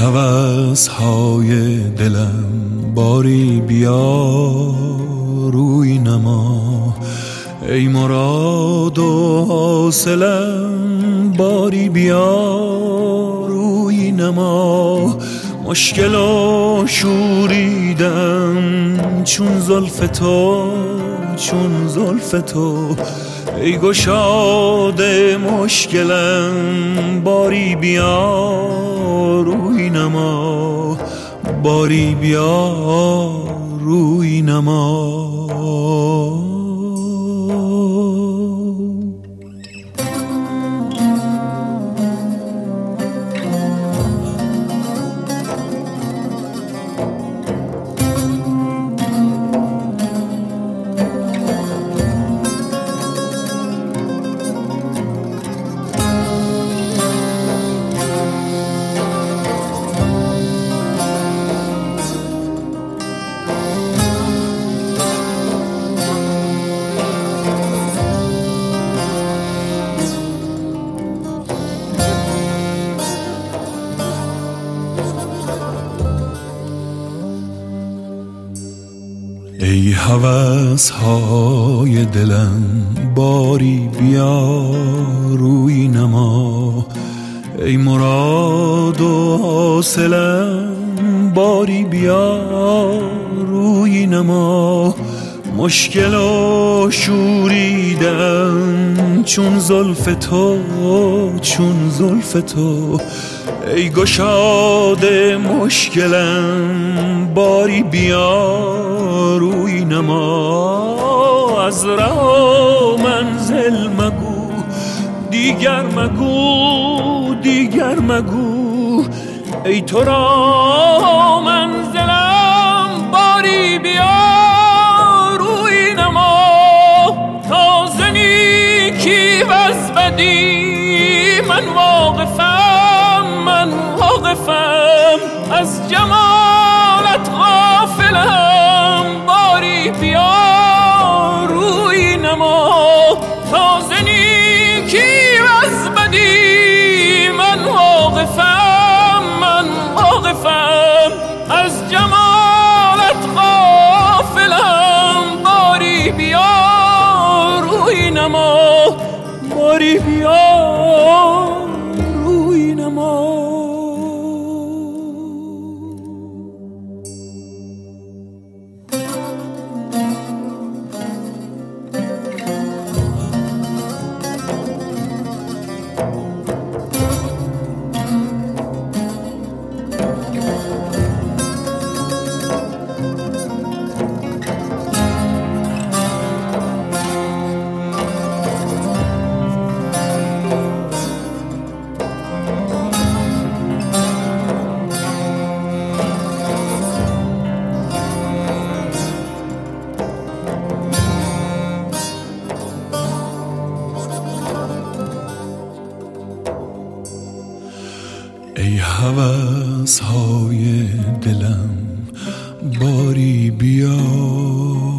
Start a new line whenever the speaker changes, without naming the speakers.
هوس‌های دلم باری بیا روی نما، ای مراد و حاصلم باری بیا روی نما. مشکل و شوریدم چون زلف تو، چون زلف تو، ای گشاد مشکلم باری بیا روی نما، باری بیا روی نما. ای هوس‌های دلم باری بیا روی نما، ای مراد و حاصلم باری بیا روی نما. مشکل و شوریدم چون زلف تو، چون زلف تو، ای گشاد مشکلم باری بیا روی نما. از راه و منزل مگو، دیگر مگو، دیگر مگو، ای تو را منزلم باری بیا روی نما. تازه نیکی و از بدی من واقفم، من واقفم، از جمالت غافلم باری بیا روی نما. تازه نیکی و از بدی من واقفم، من واقفم، از جمالت غافلم باری بیا روی نما، باری بیا روی نما. ای هوس‌های دلم باری بیا